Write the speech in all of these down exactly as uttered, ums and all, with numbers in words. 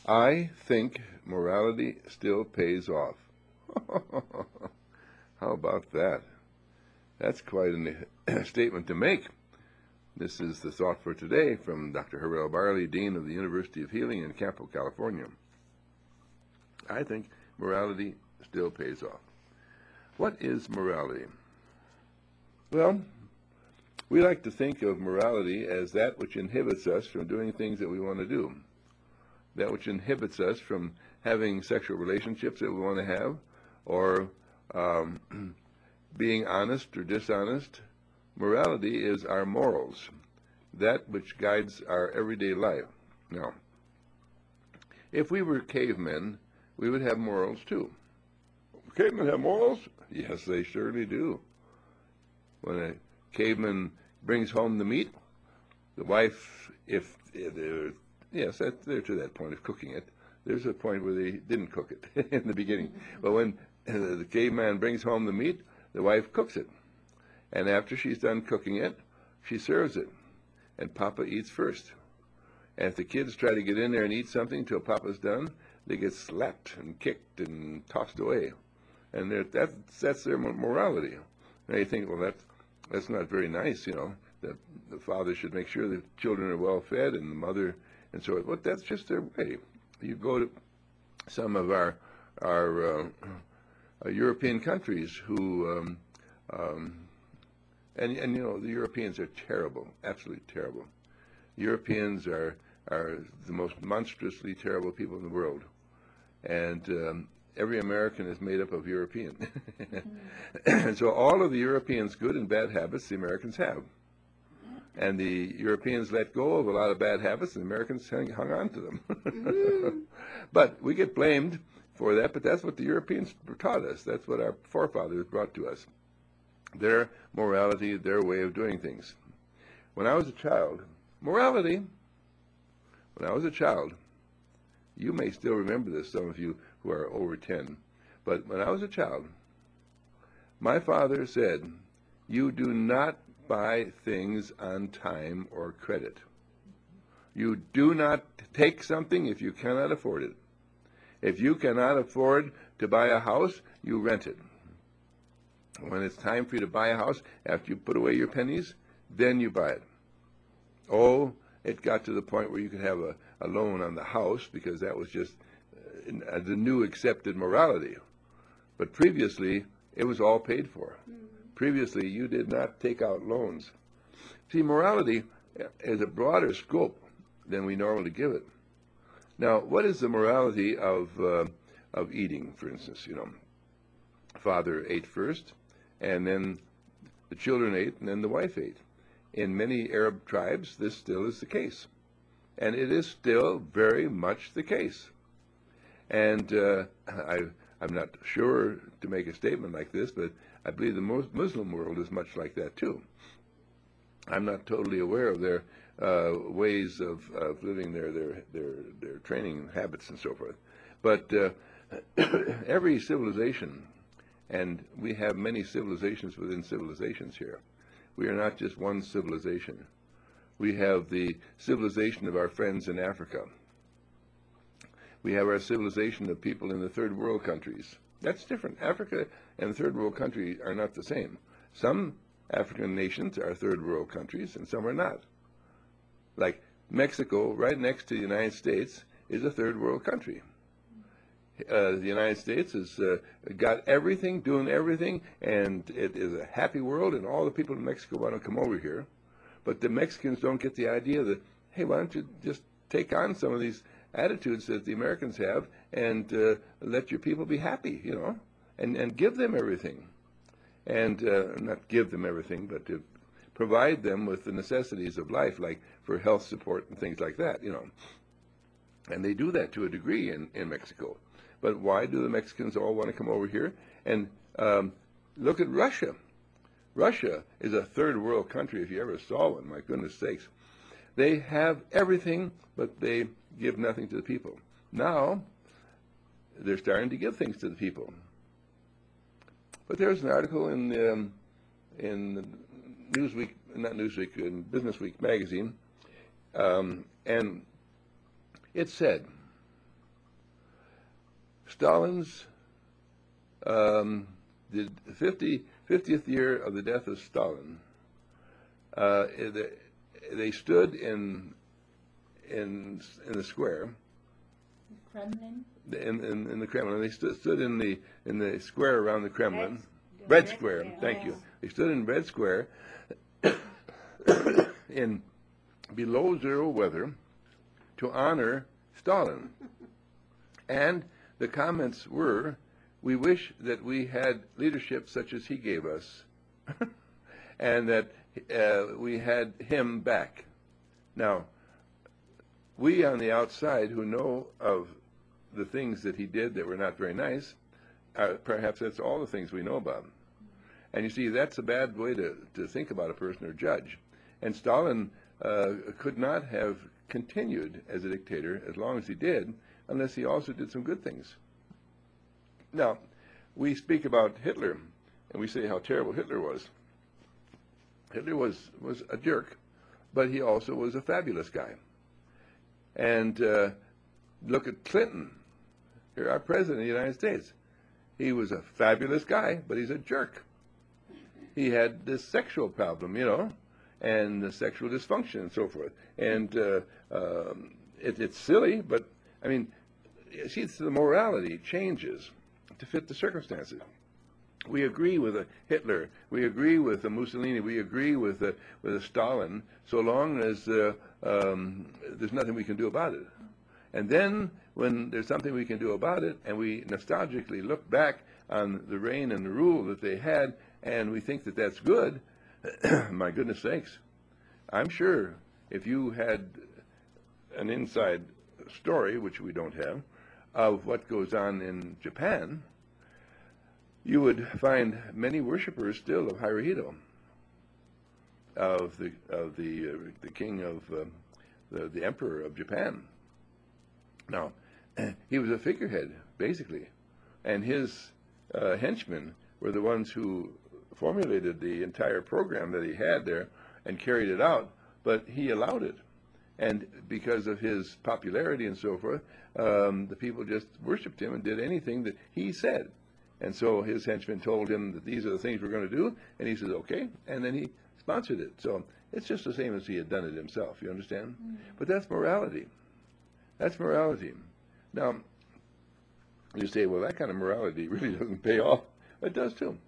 I think morality still pays off. How about that? That's quite a statement to make. This is the thought for today from Doctor Harrell Barley, Dean of the University of Healing in Campo, California. I think morality still pays off. What is morality? Well, we like to think of morality as that which inhibits us from doing things that we want to do, that which inhibits us from having sexual relationships that we want to have, or um, being honest or dishonest. Morality is our morals, that which guides our everyday life. Now, if we were cavemen, we would have morals too. Cavemen have morals? Yes, they surely do. When a caveman brings home the meat, the wife, if they're, yes, that, they're to that point of cooking it. There's a point where they didn't cook it in the beginning. But when uh, the caveman brings home the meat, the wife cooks it. And after she's done cooking it, she serves it. And Papa eats first. And if the kids try to get in there and eat something until Papa's done, they get slapped and kicked and tossed away. And that, that's their morality. Now you think, well, that's, that's not very nice, you know, that the father should make sure the children are well fed and the mother and so on. But that's just their way. You go to some of our, our uh, uh, European countries who, um, um, and, and you know, the Europeans are terrible, absolutely terrible. Europeans are, are the most monstrously terrible people in the world. And um, every American is made up of European. And so all of the Europeans' good and bad habits the Americans have. And the Europeans let go of a lot of bad habits, and the Americans hung, hung on to them. Mm-hmm. But we get blamed for that, but that's what the Europeans taught us. That's what our forefathers brought to us. Their morality, their way of doing things. When I was a child, morality, when I was a child, you may still remember this, some of you who are over ten, but when I was a child, my father said, you do not buy things on time or credit. You do not take something if you cannot afford it. If you cannot afford to buy a house, you rent it. When it's time for you to buy a house, after you put away your pennies, then you buy it. Oh, it got to the point where you could have a, a loan on the house because that was just uh, the new accepted morality. But previously, it was all paid for. Mm-hmm. Previously, you did not take out loans. See, morality is a broader scope than we normally give it. Now, what is the morality of uh, of eating, for instance? You know, father ate first, and then the children ate, and then the wife ate. In many Arab tribes, this still is the case. And it is still very much the case. And uh, I, I'm not sure to make a statement like this, but I believe the most Muslim world is much like that too. I'm not totally aware of their uh, ways of, of living their, their, their, their training habits and so forth. But uh, every civilization, and we have many civilizations within civilizations here. We are not just one civilization. We have the civilization of our friends in Africa. We have our civilization of people in the third world countries. That's different. Africa and the third world countries are not the same. Some African nations are third world countries and some are not. Like Mexico, right next to the United States, is a third world country. Uh, the United States has uh, got everything, doing everything, and it is a happy world, and all the people in Mexico want to come over here. But the Mexicans don't get the idea that, hey, why don't you just take on some of these attitudes that the Americans have and uh, let your people be happy, you know, and, and give them everything. And uh, not give them everything, but to provide them with the necessities of life, like for health support and things like that, you know. And they do that to a degree in, in Mexico. But why do the Mexicans all want to come over here? And um, look at Russia. Russia is a third world country, if you ever saw one, my goodness sakes. They have everything, but they give nothing to the people. Now, they're starting to give things to the people. But there's an article in um, in Newsweek, not Newsweek, in Business Week magazine, um, and it said, Stalin's um, the fifty, fiftieth year of the death of Stalin. Uh, they, they stood in in in the square. Kremlin. In, in, in the Kremlin, they stood, stood in the in the square around the Kremlin. Red, Red Red Square. Square, Thank yes. you. They stood in Red Square in below zero weather to honor Stalin. And the comments were, we wish that we had leadership such as he gave us, and that uh, we had him back. Now, we on the outside who know of the things that he did that were not very nice, uh, perhaps that's all the things we know about him. And you see, that's a bad way to, to think about a person or judge. And Stalin uh, could not have continued as a dictator as long as he did unless he also did some good things. Now, we speak about Hitler, and we say how terrible Hitler was. Hitler was, was a jerk, but he also was a fabulous guy. And uh, look at Clinton, here, our president of the United States. He was a fabulous guy, but he's a jerk. He had this sexual problem, you know, and the sexual dysfunction and so forth. And uh, um, it, it's silly, but, I mean, see, it's the morality changes to fit the circumstances. We agree with a Hitler, we agree with a Mussolini, we agree with a, with a Stalin, so long as uh, um, there's nothing we can do about it. And then, when there's something we can do about it, and we nostalgically look back on the reign and the rule that they had, and we think that that's good, my goodness sakes, I'm sure if you had an inside story, which we don't have, of what goes on in Japan, you would find many worshippers still of Hirohito, of the of the uh, the king of uh, the the emperor of Japan. Now, he was a figurehead basically, and his uh, henchmen were the ones who formulated the entire program that he had there and carried it out. But he allowed it, and because of his popularity and so forth, um, the people just worshipped him and did anything that he said. And so his henchmen told him that these are the things we're going to do, and he says, okay, and then he sponsored it. So it's just the same as he had done it himself, you understand? Mm-hmm. But that's morality. That's morality. Now, you say, well, that kind of morality really doesn't pay off. It does too.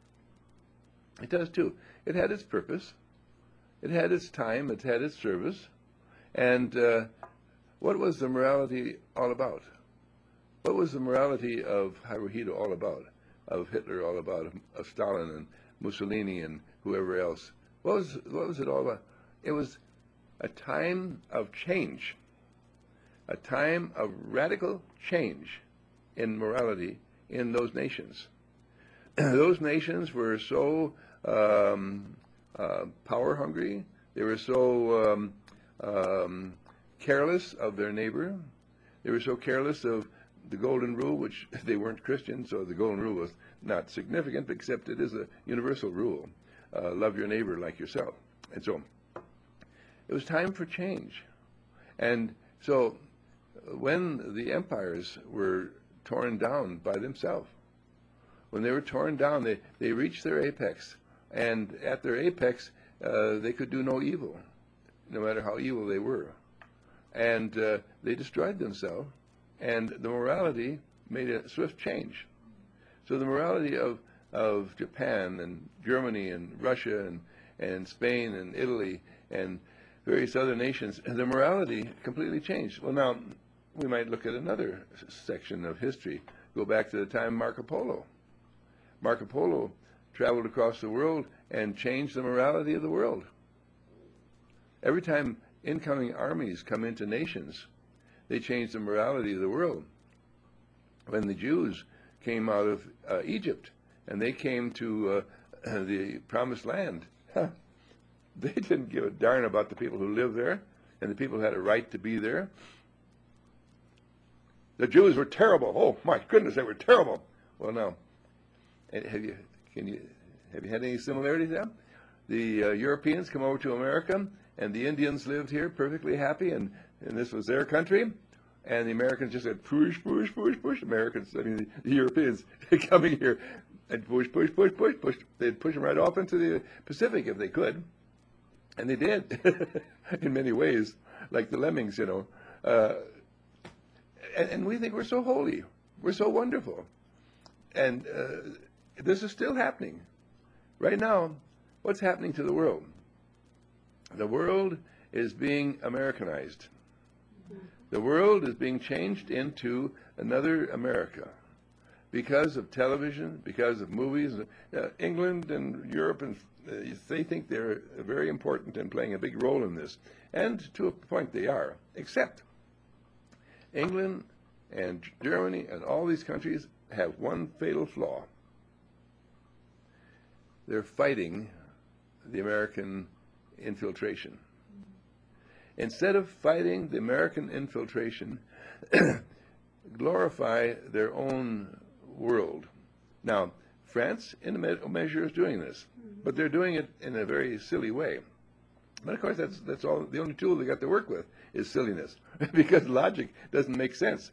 It does too. It had its purpose. It had its time. It had its service. And uh, what was the morality all about? What was the morality of Hirohito all about? Of Hitler all about, of, of Stalin and Mussolini and whoever else? What was, what was it all about? It was a time of change, a time of radical change in morality in those nations. Those nations were so um, uh, power hungry, they were so um, um, careless of their neighbor, they were so careless of the Golden Rule, which they weren't Christians, so the Golden Rule was not significant, except it is a universal rule. Uh, love your neighbor like yourself. And so it was time for change. And so when the empires were torn down by themselves, when they were torn down, they, they reached their apex. And at their apex, uh, they could do no evil, no matter how evil they were. And uh, they destroyed themselves. And the morality made a swift change. So the morality of, of Japan and Germany and Russia and, and Spain and Italy and various other nations, the morality completely changed. Well, now, we might look at another section of history. Go back to the time of Marco Polo. Marco Polo traveled across the world and changed the morality of the world. Every time incoming armies come into nations, they changed the morality of the world. When the Jews came out of uh, Egypt and they came to uh, the Promised Land, they didn't give a darn about the people who lived there, and the people had a right to be there. The Jews were terrible. Oh my goodness, they were terrible. Well, now, have you can you have you had any similarities there? The uh, Europeans come over to America, and the Indians lived here perfectly happy, and, and this was their country. And the Americans just said, push, push, push, push. Americans, I mean, the, the Europeans coming here and push, push, push, push, push. They'd push them right off into the Pacific if they could. And they did, in many ways, like the lemmings, you know. Uh, and, and we think we're so holy. We're so wonderful. And uh, this is still happening. Right now, what's happening to the world? The world is being Americanized. The world is being changed into another America because of television, because of movies. Uh, England and Europe, and uh, they think they're very important and playing a big role in this. And to a point they are, except England and Germany and all these countries have one fatal flaw. They're fighting the American infiltration. Instead of fighting the American infiltration, glorify their own world. Now, France, in a me- measure, is doing this, but they're doing it in a very silly way. But of course, that's that's all. The only tool they got to work with is silliness, because logic doesn't make sense.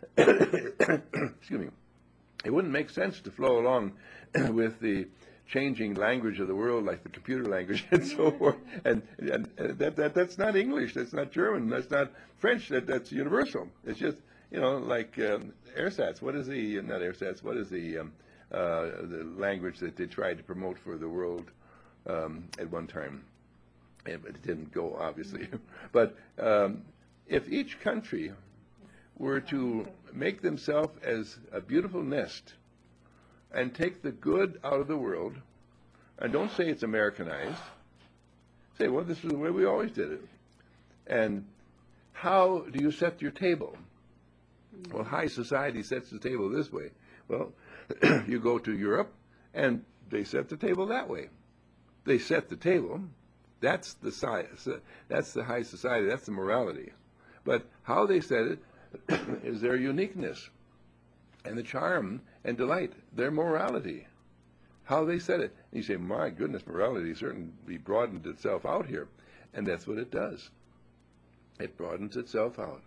Excuse me. It wouldn't make sense to flow along with the changing language of the world, like the computer language and so forth. And, and, and that, that that's not English, that's not German, that's not French, that, that's universal. It's just, you know, like um, ersatz. What is the, not ersatz, what is the, um, uh, the language that they tried to promote for the world um, at one time? It, it didn't go, obviously. But um, if each country were to make themselves as a beautiful nest and take the good out of the world, and don't say it's Americanized. Say, well, this is the way we always did it. And how do you set your table? Well, high society sets the table this way. Well, you go to Europe, and they set the table that way. They set the table. That's the science. That's the high society. That's the morality. But how they set it is their uniqueness and the charm and delight, their morality, how they said it. And you say, my goodness, morality certainly broadened itself out here. And that's what it does. It broadens itself out.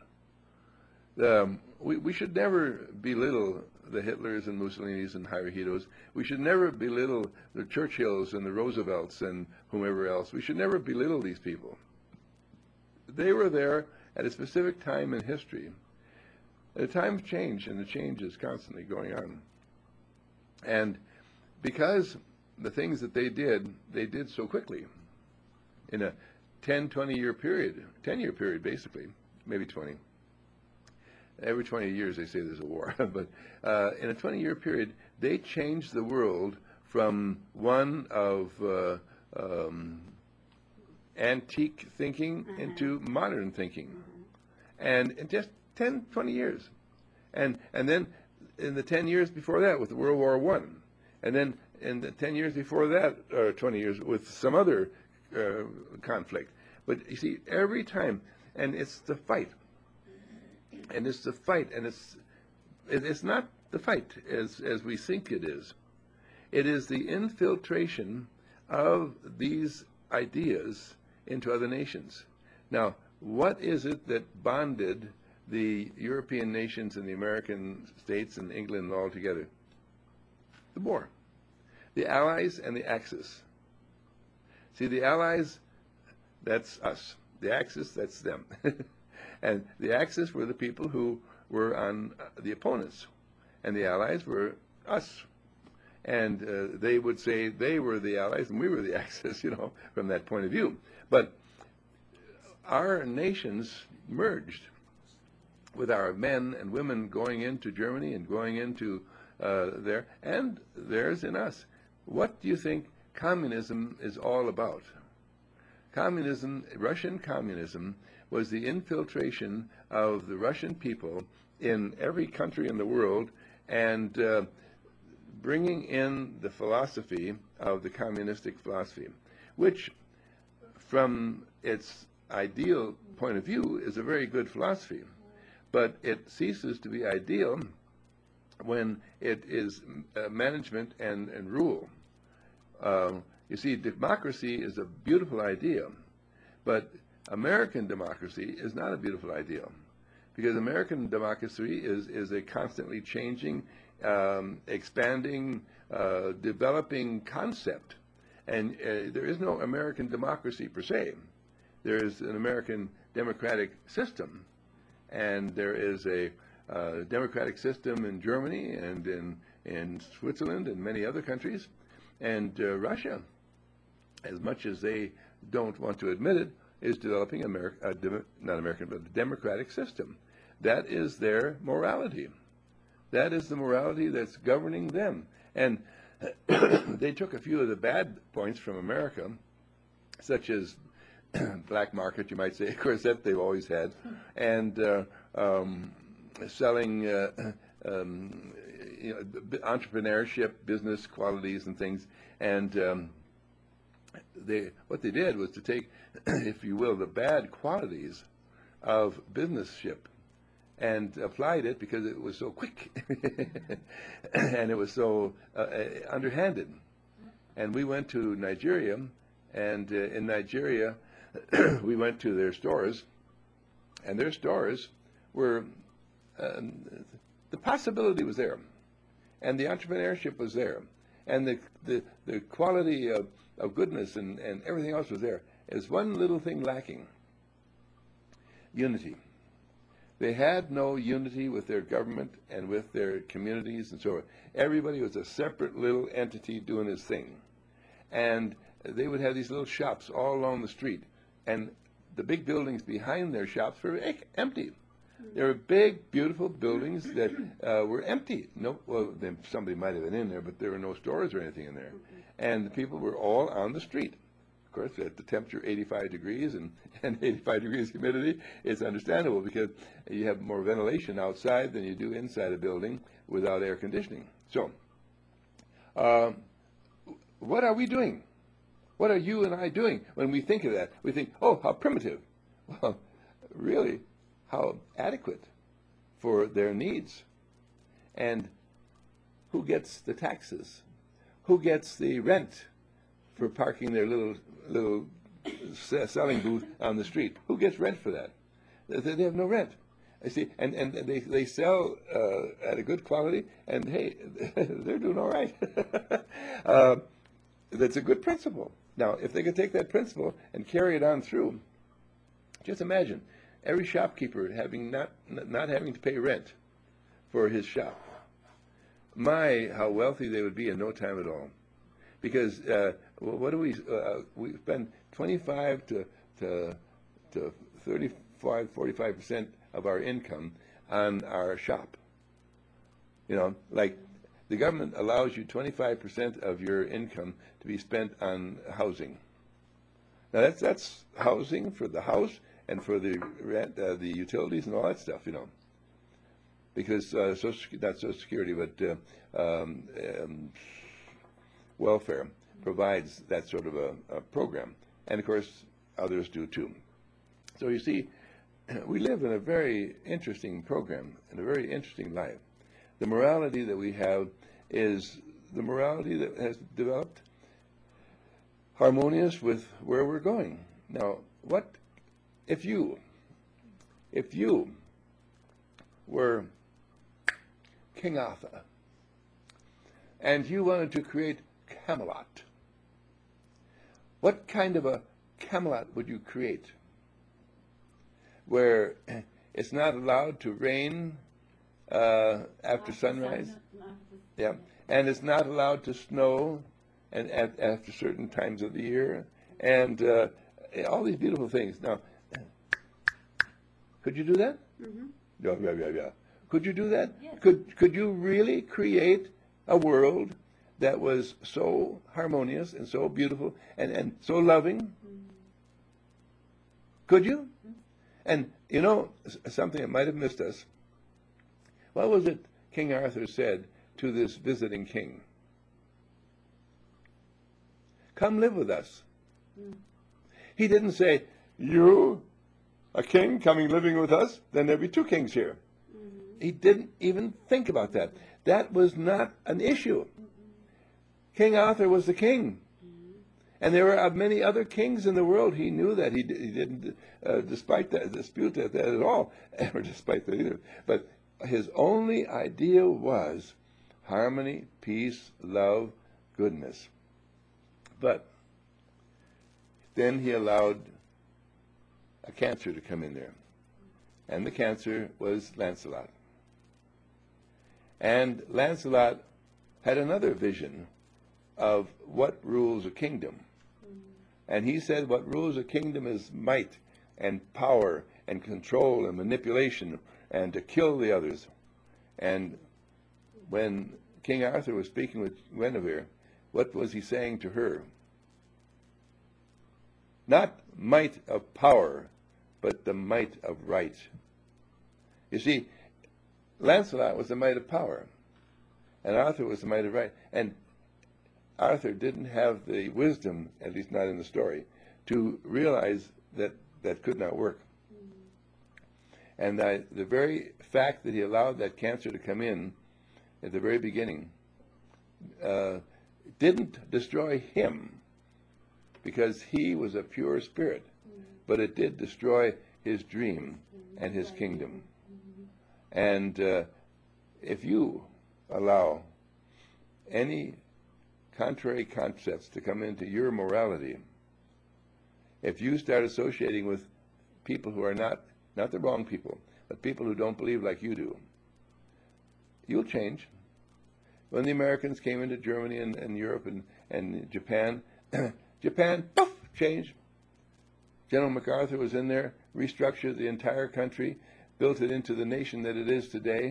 Um, we, we should never belittle the Hitlers and Mussolinis and Hirohitos. We should never belittle the Churchills and the Roosevelts and whomever else. We should never belittle these people. They were there at a specific time in history. At a time of change, and the change is constantly going on. And because the things that they did, they did so quickly, in a ten, twenty-year period, ten-year period basically, maybe twenty. Every twenty years they say there's a war. But uh, in a twenty-year period, they changed the world from one of uh, um, antique thinking mm-hmm. into modern thinking. Mm-hmm. And in just ten, twenty years. And and then in the ten years before that with World War One, and then in the ten years before that, or twenty years with some other uh, conflict. But you see, every time, and it's the fight. And it's the fight, and it's it, it's not the fight as, as we think it is. It is the infiltration of these ideas into other nations. Now, what is it that bonded the European nations and the American states and England all together? The war. The Allies and the Axis. See, the Allies, that's us. The Axis, that's them. And the Axis were the people who were on uh, the opponents, and the Allies were us. And uh, they would say they were the Allies and we were the Axis, you know, from that point of view. But our nations merged, with our men and women going into Germany and going into uh, there, and there's in us. What do you think communism is all about? Communism, Russian communism, was the infiltration of the Russian people in every country in the world and uh, bringing in the philosophy of the communistic philosophy, which from its ideal point of view is a very good philosophy, but it ceases to be ideal when it is uh, management and, and rule. Uh, you see, democracy is a beautiful idea, but American democracy is not a beautiful idea, because American democracy is, is a constantly changing, um, expanding, uh, developing concept. And uh, there is no American democracy per se. There is an American democratic system. And there is a uh, democratic system in Germany and in, in Switzerland and many other countries. And uh, Russia, as much as they don't want to admit it, is developing Ameri- uh, dem- not American, but a democratic system. That is their morality. That is the morality that's governing them. And they took a few of the bad points from America, such as black market, you might say, of course, that they've always had, and uh, um, selling uh, um, you know, b- entrepreneurship, business qualities and things. And um, they, what they did was to take, if you will, the bad qualities of businessship and applied it because it was so quick and it was so uh, underhanded. And we went to Nigeria, and uh, in Nigeria, we went to their stores, and their stores were, um, the possibility was there, and the entrepreneurship was there, and the the, the quality of, of goodness and, and everything else was there. There's one little thing lacking: unity. They had no unity with their government and with their communities and so on. Everybody was a separate little entity doing his thing. And they would have these little shops all along the street. And the big buildings behind their shops were e- empty. There were big, beautiful buildings that uh, were empty. No, well, then somebody might have been in there, but there were no stores or anything in there. And the people were all on the street. Of course, at the temperature eighty-five degrees and, and eighty-five degrees humidity, it's understandable because you have more ventilation outside than you do inside a building without air conditioning. So, uh, what are we doing? What are you and I doing when we think of that? We think, oh, how primitive. Well, really, how adequate for their needs. And who gets the taxes? Who gets the rent for parking their little little selling booth on the street? Who gets rent for that? They, they have no rent. I see, and, and they, they sell uh, at a good quality, and hey, they're doing all right. uh, that's a good principle. Now, if they could take that principle and carry it on through, just imagine every shopkeeper having not not having to pay rent for his shop. My, how wealthy they would be in no time at all. Because uh, what do we uh, we spend twenty-five to to to thirty-five, forty-five percent of our income on our shop. You know, like the government allows you twenty-five percent of your income to be spent on housing. Now that's that's housing for the house and for the rent, uh, the utilities and all that stuff. You know, because uh, social, not Social Security, but uh, um, um, welfare provides that sort of a, a program, and of course others do too. So you see, we live in a very interesting program, in a very interesting life. The morality that we have is the morality that has developed harmonious with where we're going. Now, what if you, if you were King Arthur and you wanted to create Camelot? What kind of a Camelot would you create? Where it's not allowed to rain uh, after sunrise, yeah, and it's not allowed to snow, and at, after certain times of the year, and uh, all these beautiful things. Now, could you do that? Mm-hmm. Yeah, yeah, yeah, yeah. Could you do that? Yes. Could could you really create a world that was so harmonious and so beautiful and, and so loving? Mm-hmm. Could you? Mm-hmm. And you know something that might have missed us. What was it King Arthur said to this visiting king? Come live with us. Mm. He didn't say, you, a king coming living with us, then there'd be two kings here. Mm-hmm. He didn't even think about that. That was not an issue. Mm-hmm. King Arthur was the king. Mm-hmm. And there were uh, many other kings in the world. He knew that. He, he didn't uh, despite that, dispute that, that at all, or despite that either. But his only idea was harmony, peace, love, goodness. But then he allowed a cancer to come in there. And the cancer was Lancelot. And Lancelot had another vision of what rules a kingdom. And he said what rules a kingdom is might and power and control and manipulation and to kill the others. And when King Arthur was speaking with Guinevere, what was he saying to her? Not might of power, but the might of right. You see, Lancelot was the might of power, and Arthur was the might of right. And Arthur didn't have the wisdom, at least not in the story, to realize that that could not work. And that the very fact that he allowed that cancer to come in at the very beginning uh, didn't destroy him, because he was a pure spirit, but it did destroy his dream and his kingdom. And uh, if you allow any contrary concepts to come into your morality, if you start associating with people who are not, not the wrong people, but people who don't believe like you do, you'll change. When the Americans came into Germany and, and Europe and, and Japan, Japan, poof, changed. General MacArthur was in there, restructured the entire country, built it into the nation that it is today.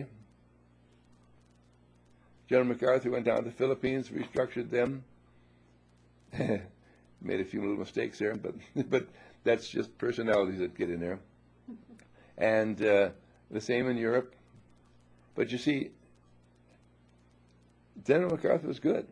General MacArthur went down to the Philippines, restructured them. Made a few little mistakes there, but but that's just personalities that get in there. And uh, the same in Europe. But you see, General MacArthur was good.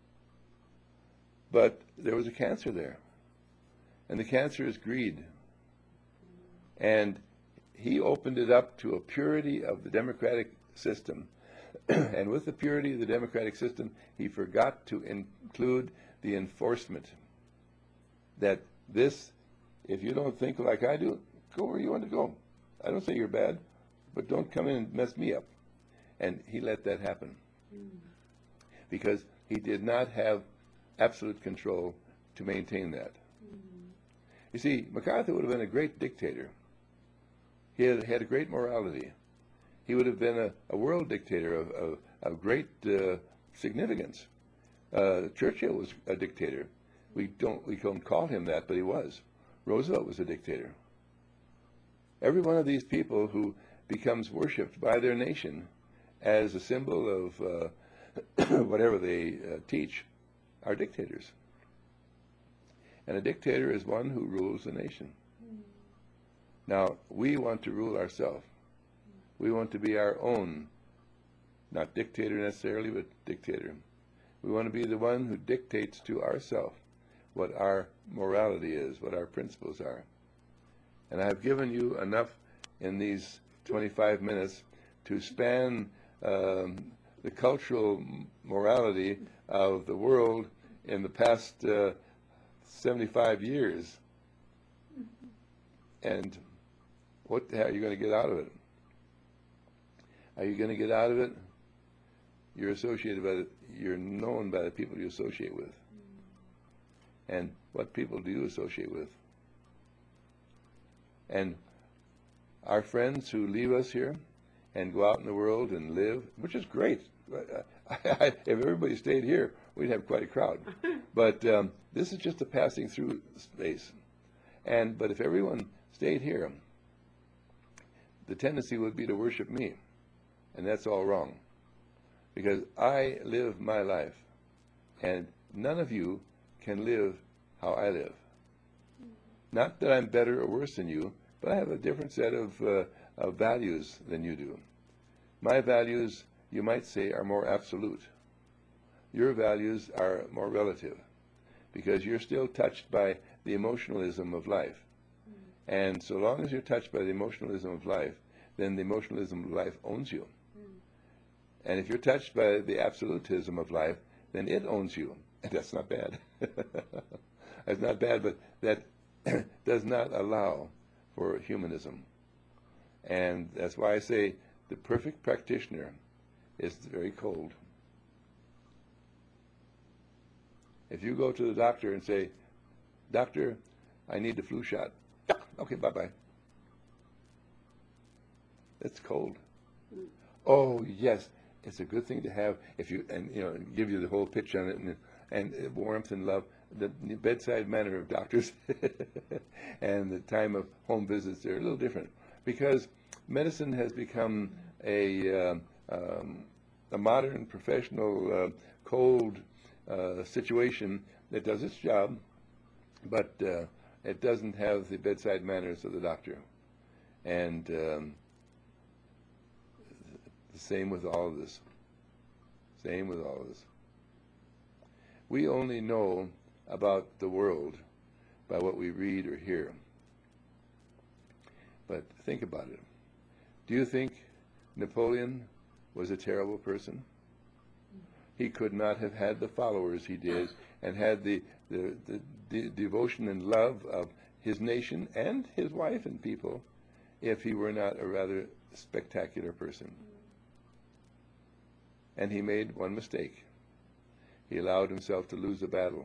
But there was a cancer there. And the cancer is greed. And he opened it up to a purity of the democratic system. And with the purity of the democratic system, he forgot to include the enforcement. That this, if you don't think like I do, go where you want to go. I don't say you're bad, but don't come in and mess me up. And he let that happen. Mm. Because he did not have absolute control to maintain that. Mm. You see, MacArthur would have been a great dictator. He had, had a great morality. He would have been a, a world dictator of, of, of great uh, significance. Uh, Churchill was a dictator. We don't we don't call him that, but he was. Roosevelt was a dictator. Every one of these people who becomes worshipped by their nation as a symbol of uh, whatever they uh, teach are dictators. And a dictator is one who rules the nation. Mm. Now, we want to rule ourselves. We want to be our own, not dictator necessarily, but dictator. We want to be the one who dictates to ourselves what our morality is, what our principles are. And I have given you enough in these twenty-five minutes to span um, the cultural morality of the world in the past uh, seventy-five years. And what the hell are you going to get out of it? Are you going to get out of it? You're associated by it. You're known by the people you associate with. And what people do you associate with? And our friends who leave us here and go out in the world and live, which is great. If everybody stayed here, we'd have quite a crowd. But um, this is just a passing through space. And but if everyone stayed here, the tendency would be to worship me. And that's all wrong. Because I live my life. And none of you can live how I live. Not that I'm better or worse than you, but I have a different set of, uh, of values than you do. My values, you might say, are more absolute. Your values are more relative, because you're still touched by the emotionalism of life. Mm. And so long as you're touched by the emotionalism of life, then the emotionalism of life owns you. Mm. And if you're touched by the absolutism of life, then it owns you. And that's not bad. That's not bad, but that does not allow for humanism. And that's why I say the perfect practitioner is very cold. If you go to the doctor and say, "Doctor, I need the flu shot." "Okay, bye-bye." That's cold. "Oh, yes, it's a good thing to have if you," and you know, give you the whole pitch on it, and, and warmth and love. The, the bedside manner of doctors and the time of home visits are a little different, because medicine has become a, uh, um, a modern, professional, uh, cold uh, situation that does its job, but uh, it doesn't have the bedside manners of the doctor. And um, the same with all of this. Same with all of this. We only know about the world by what we read or hear. But think about it. Do you think Napoleon was a terrible person? He could not have had the followers he did and had the, the, the, the devotion and love of his nation and his wife and people if he were not a rather spectacular person. And he made one mistake. He allowed himself to lose the battle.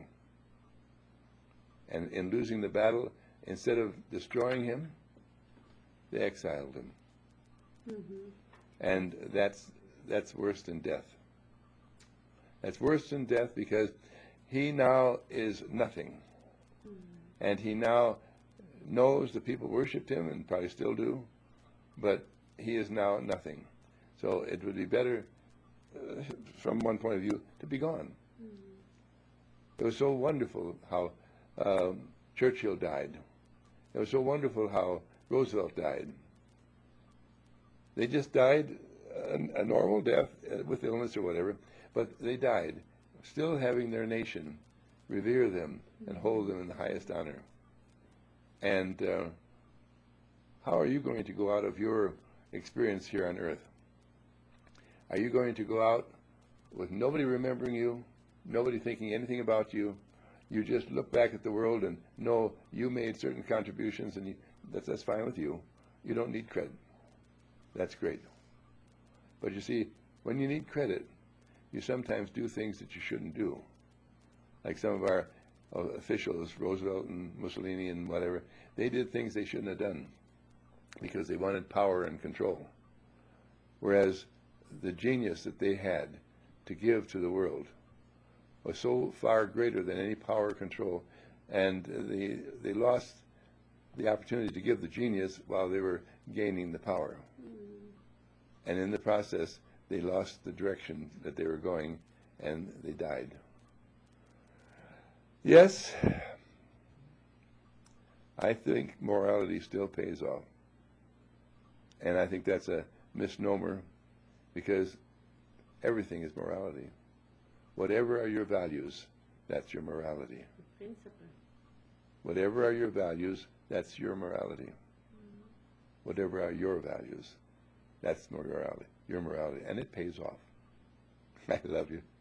And in losing the battle, instead of destroying him, they exiled him. Mm-hmm. And that's that's worse than death. That's worse than death because he now is nothing. Mm-hmm. And he now knows the people worshipped him and probably still do, but he is now nothing. So it would be better, uh, from one point of view, to be gone. Mm-hmm. It was so wonderful how um, Churchill died. It was so wonderful how Roosevelt died. They just died a, a normal death uh, with illness or whatever, but they died, still having their nation revere them and hold them in the highest honor. And uh, how are you going to go out of your experience here on earth? Are you going to go out with nobody remembering you, nobody thinking anything about you? You just look back at the world and know you made certain contributions, and you, that's, that's fine with you. You don't need credit. That's great. But you see, when you need credit, you sometimes do things that you shouldn't do. Like some of our uh, officials, Roosevelt and Mussolini and whatever, they did things they shouldn't have done because they wanted power and control. Whereas the genius that they had to give to the world was so far greater than any power or control, and they, they lost the opportunity to give the genius while they were gaining the power. And in the process, they lost the direction that they were going, and they died. Yes, I think morality still pays off. And I think that's a misnomer, because everything is morality. Whatever are your values, that's your morality. Principle. Whatever are your values, that's your morality. Mm-hmm. Whatever are your values, that's morality, your morality, and it pays off. I love you.